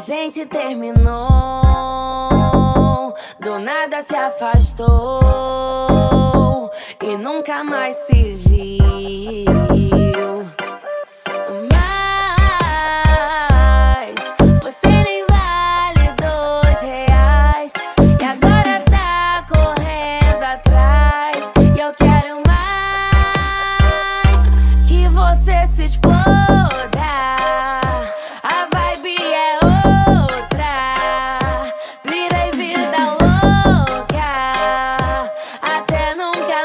gente terminou, do nada se afastou e nunca mais se viu. Mas você nem vale R$2 e agora tá correndo atrás. E eu quero mais que você se exploda. A vibe é outra, virei vida louca até nunca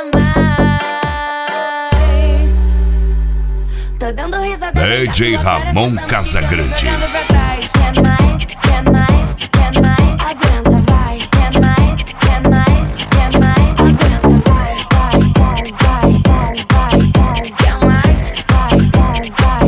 mais. Tô dando risada. DJ Ramon Casagrande. Quer mais, quer mais, quer mais, aguenta, vai. Quer mais, quer mais, quer mais, aguenta, vai, vai, vai, vai, vai. Quer mais, vai, vai, vai,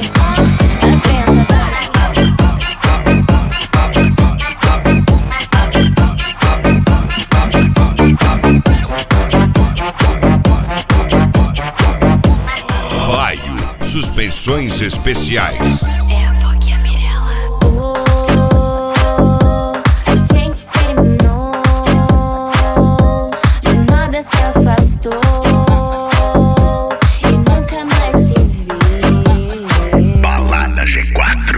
Baio Suspensões Especiais. A gente terminou, do nada se afastou e nunca mais se viu. Balada G4.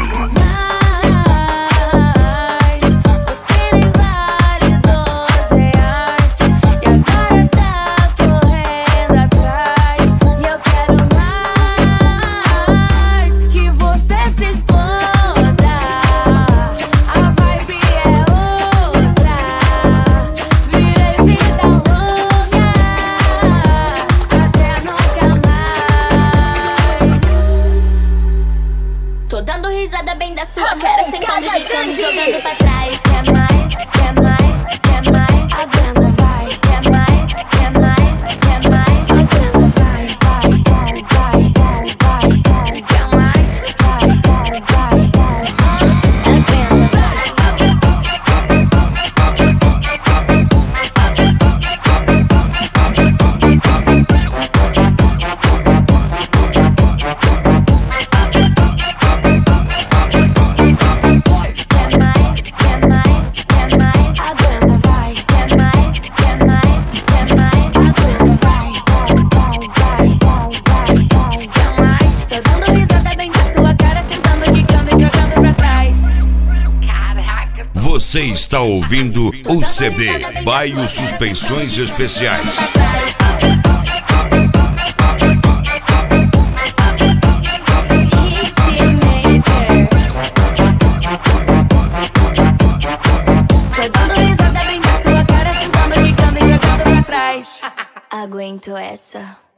Mas você nem vale R$2 e agora tá correndo atrás. E eu quero mais que você se exploda. A vibe é outra, virei vida louca até nunca mais. Tô dando risada bem da sua cara, sentando, gritando, jogando pra trás. Quer mais, quer mais, quer mais, aguenta, vai. Quer mais, quer mais, quer mais, aguenta, vai, vai, vai, vai, vai. Quer mais, vai, vai, vai, Você está ouvindo o CD Baio Suspensões Especiais. aguento essa.